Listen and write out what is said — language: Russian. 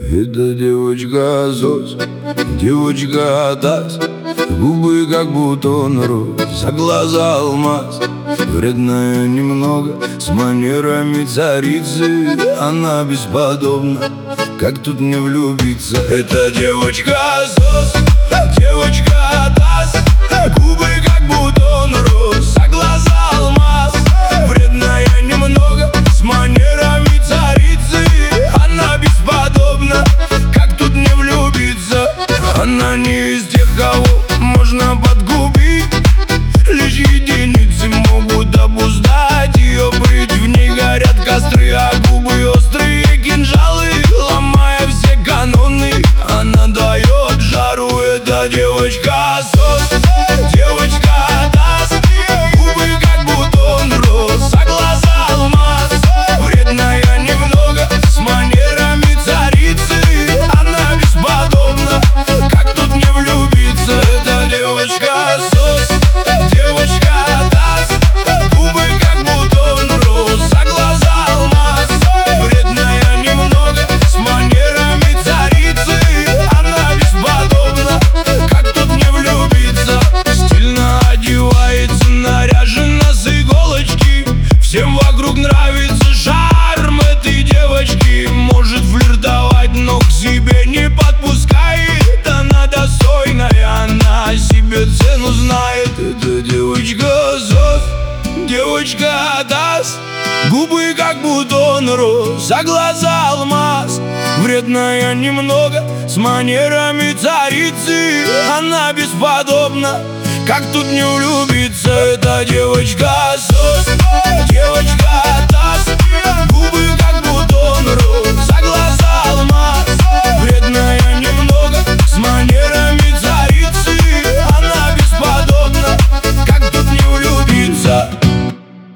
Это девочка Зос, девочка Атас, губы как бутон роз, а глаза алмаз. Вредная немного, с манерами царицы. Она бесподобна, как тут не влюбиться. Это девочка Зос, девочка Атас, губы как бутон роз, а глаза алмаз. Вредная немного, с манерами царицы. Она бесподобна, как тут не влюбиться. Она не из тех, кого можно подгубить. Лишь единицы могут обуздать ее прыть. В ней горят костры, а губы острые кинжалы. Ломая все каноны, она дает жару. Это девочка Зос, девочка Атас, губы как бутон роз, а глаза алмаз. Вредная немного, с манерами царицы. Она бесподобна, как тут не влюбиться. Это девочка Зос, девочка Атас, губы как бутон роз, а глаза алмаз. Вредная немного, с манерами царицы. Она бесподобна, как тут не влюбиться. Стильно одевается, наряжена с иголочки. Всем вокруг нравится шарм этой девочки. Может флиртовать, но к себе не подпускает. Она достойная, она себе цену знает. Это девочка Зос, девочка Атас, губы как бутон роз, а глаза алмаз. Вредная немного, с манерами царицы. Она бесподобна, как тут не влюбиться. Это девочка Зос, девочка Атас, губы как бутон роз, а глаза алмаз.